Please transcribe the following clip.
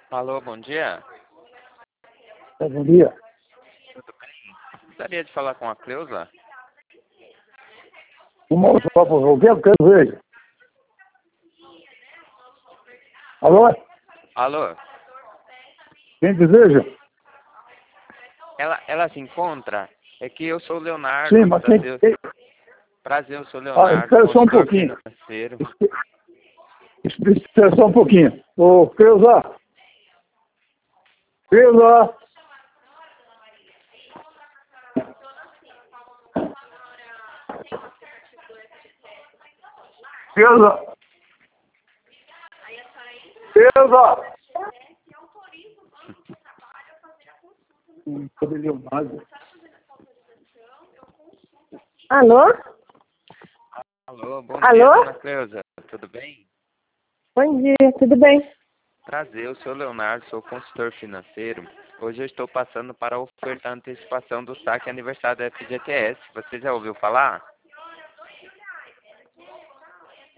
Alô, bom dia. Bom dia. Tudo bem? Gostaria de falar com a Cleusa? Um moço, por favor, o que eu quero ver? Alô? Alô, Quem deseja? ela se encontra? É que eu sou o Sim, Leonardo. mas Prazer, prazer, eu sou o Leonardo, espera só um consultor pouquinho. financeiro. Espera só um pouquinho. Ô, Cleusa. Cleusa. Cleusa. Cleusa. Cadê Leonardo? Alô? Alô, bom Alô? dia, dona Cleusa. Tudo bem? Bom dia, tudo bem? Prazer, eu sou o Leonardo, sou consultor financeiro. Hoje eu estou passando para ofertar a antecipação do saque aniversário da FGTS. Você já ouviu falar?